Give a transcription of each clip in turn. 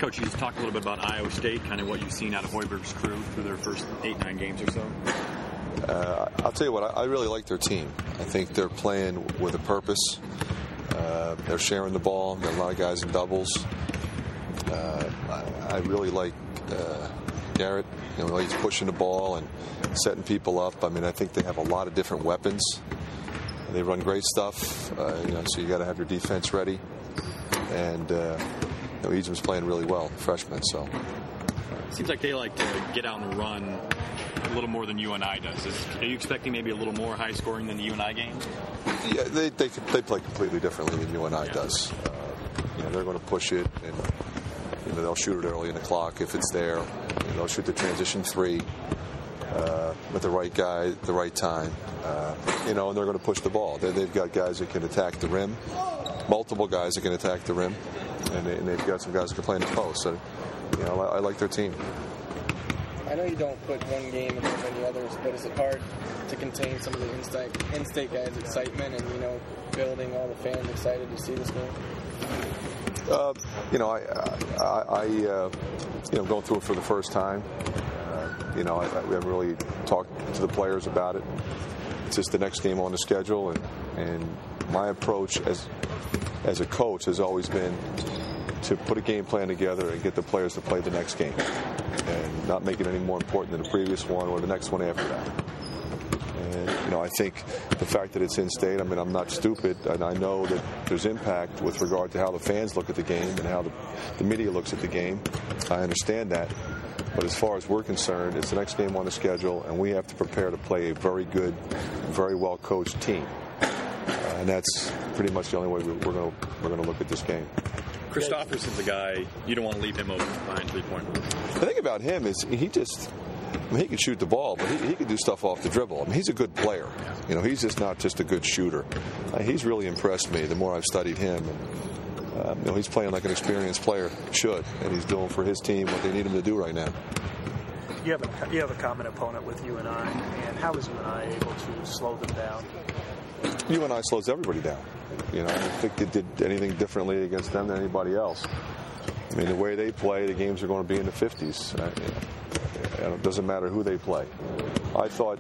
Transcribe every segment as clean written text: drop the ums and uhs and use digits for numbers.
Coach, you just talked a little bit about Iowa State, kind of what you've seen out of Hoiberg's crew through their first 8-9 games or so. I'll tell you what, I really like their team. I think they're playing with a purpose. They're sharing the ball. There are a lot of guys in doubles. I really like Garrett. He's pushing the ball and setting people up. I mean, I think they have a lot of different weapons. They run great stuff. So you got to have your defense ready. And Ejim's playing really well, the freshman. So seems like they like to get out and run a little more than UNI does. Are you expecting maybe a little more high scoring than the UNI game? Yeah, they play completely differently than UNI does. They're going to push it, and they'll shoot it early in the clock if it's there. They'll shoot the transition three with the right guy at the right time. And they're going to push the ball. They've got guys that can attack the rim, multiple guys that can attack the rim, and they've got some guys that can play in the post. So, I like their team. I know you don't put one game above any others, but is it hard to contain some of the in-state guys' excitement and, building all the fans excited to see this game? Going through it for the first time, we haven't really talked to the players about it. It's just the next game on the schedule, and my approach as a coach has always been to put a game plan together and get the players to play the next game and not make it any more important than the previous one or the next one after that. And, I think the fact that it's in-state, I'm not stupid, and I know that there's impact with regard to how the fans look at the game and how the media looks at the game. I understand that. But as far as we're concerned, it's the next game on the schedule, and we have to prepare to play a very good, very well-coached team. And that's pretty much the only way we're going to look at this game. Christopherson's a guy, you don't want to leave him open behind three-point. The thing about him is he can shoot the ball, but he can do stuff off the dribble. He's a good player. He's just not just a good shooter. He's really impressed me the more I've studied him. And, he's playing like an experienced player should, and he's doing for his team what they need him to do right now. You have a common opponent with UNI, and how is UNI able to slow them down? UNI slows everybody down. I don't think they did anything differently against them than anybody else. The way they play, the games are going to be in the 50s. It doesn't matter who they play. I thought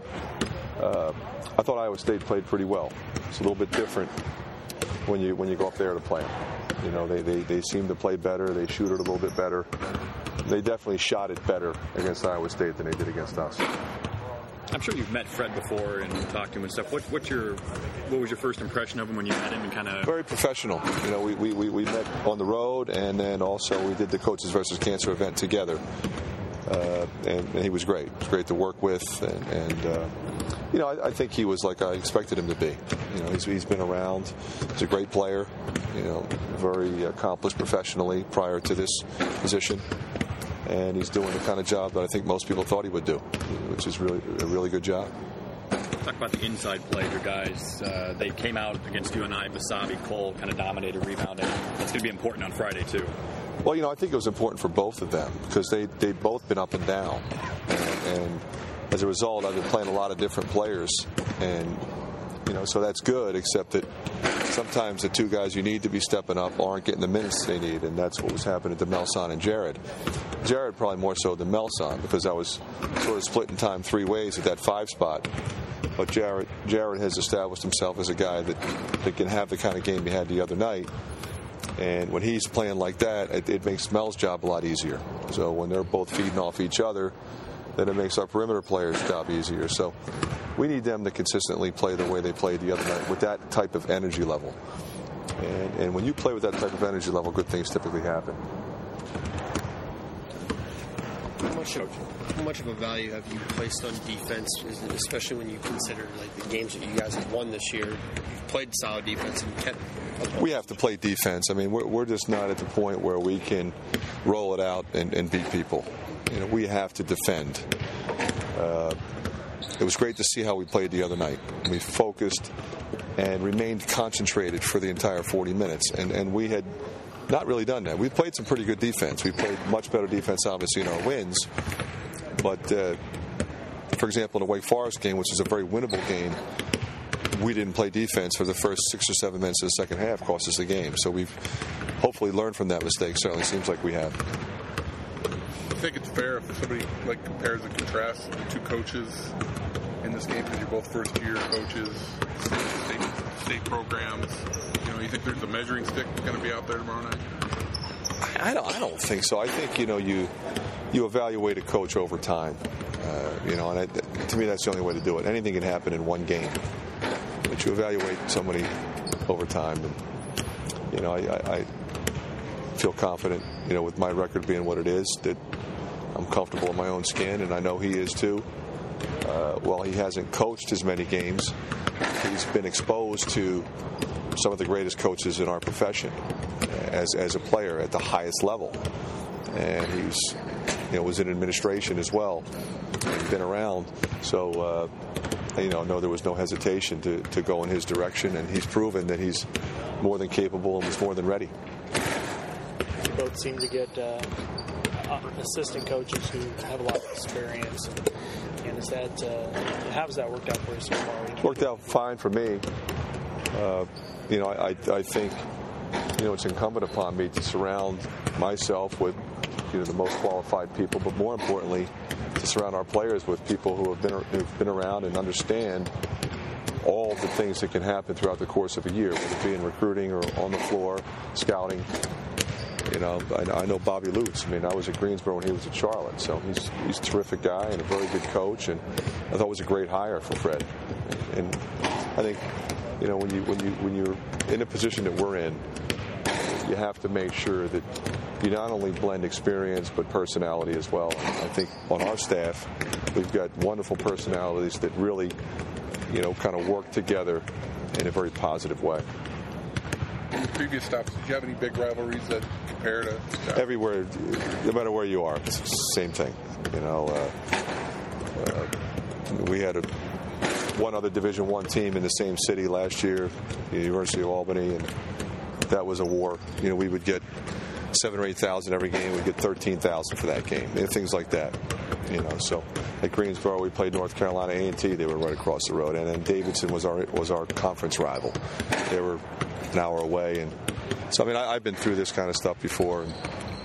Iowa State played pretty well. It's a little bit different when you go up there to play them. They seem to play better. They shoot it a little bit better. They definitely shot it better against Iowa State than they did against us. I'm sure you've met Fred before and talked to him and stuff. What was your first impression of him when you met him? And kind of very professional. We met on the road, and then also we did the Coaches versus Cancer event together. And he was great. It was great to work with, and I think he was like I expected him to be. He's been around. He's a great player. Very accomplished professionally prior to this position. And he's doing the kind of job that I think most people thought he would do, which is really a really good job. Talk about the inside play, your guys. They came out against UNI, Basabe, Cole, kind of dominated rebounding. That's going to be important on Friday, too. Well, I think it was important for both of them because they've both been up and down. And as a result, I've been playing a lot of different players. And, so that's good, except that sometimes the two guys you need to be stepping up aren't getting the minutes they need, and that's what was happening to Melson and Jared. Jared probably more so than Melson because I was sort of splitting time three ways at that 5 spot. But Jared has established himself as a guy that can have the kind of game he had the other night. And when he's playing like that, it makes Mel's job a lot easier. So when they're both feeding off each other, then it makes our perimeter players' job easier. So we need them to consistently play the way they played the other night with that type of energy level. And when you play with that type of energy level, good things typically happen. How much of a value have you placed on defense, especially when you consider the games that you guys have won this year? You've played solid defense and kept. We have to play defense. We're just not at the point where we can roll it out and beat people. We have to defend. It was great to see how we played the other night. We focused and remained concentrated for the entire 40 minutes, and we had not really done that. We played some pretty good defense. We played much better defense, obviously, in our wins. But, for example, in the Wake Forest game, which is a very winnable game, we didn't play defense for the first 6 or 7 minutes of the second half, cost us the game. So we've hopefully learned from that mistake. Certainly seems like we have. you think it's fair if somebody like compares and contrasts the two coaches in this game, because you're both first-year coaches, state programs? You know, you think there's a measuring stick going to be out there tomorrow night? I don't think so. I think you evaluate a coach over time. And to me, that's the only way to do it. Anything can happen in one game, but you evaluate somebody over time. And I feel confident, with my record being what it is, that I'm comfortable in my own skin, and I know he is too. While he hasn't coached as many games, he's been exposed to some of the greatest coaches in our profession as a player at the highest level, and he was in administration as well, and been around. So no, there was no hesitation to go in his direction, and he's proven that he's more than capable and was more than ready. You both seem to get assistant coaches who have a lot of experience, and is that how has that worked out for you so far? It's worked out fine for me. I think it's incumbent upon me to surround myself with the most qualified people, but more importantly, to surround our players with people who've been around and understand all the things that can happen throughout the course of a year, whether it be in recruiting or on the floor, scouting. I know Bobby Lutz. I was at Greensboro when he was at Charlotte, so he's a terrific guy and a very good coach, and I thought it was a great hire for Fred. And I think when you're in a position that we're in, you have to make sure that you not only blend experience but personality as well. I think on our staff, we've got wonderful personalities that really, kind of work together in a very positive way. In the previous stops, did you have any big rivalries that compare to that? Everywhere, no matter where you are, it's the same thing. We had one other Division I team in the same city last year, the University of Albany, and that was a war. We would get 7,000 or 8,000 every game. We'd get 13,000 for that game, and things like that. So at Greensboro, we played North Carolina A&T. They were right across the road, and then Davidson was our conference rival. They were an hour away, and so I've been through this kind of stuff before. And,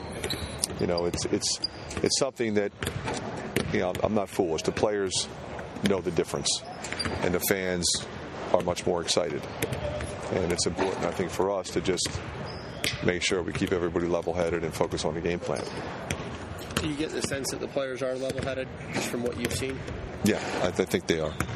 it's something that I'm not foolish. The players know the difference, and the fans are much more excited. And it's important, I think, for us to just make sure we keep everybody level-headed and focus on the game plan. Do you get the sense that the players are level-headed just from what you've seen? Yeah, I think they are.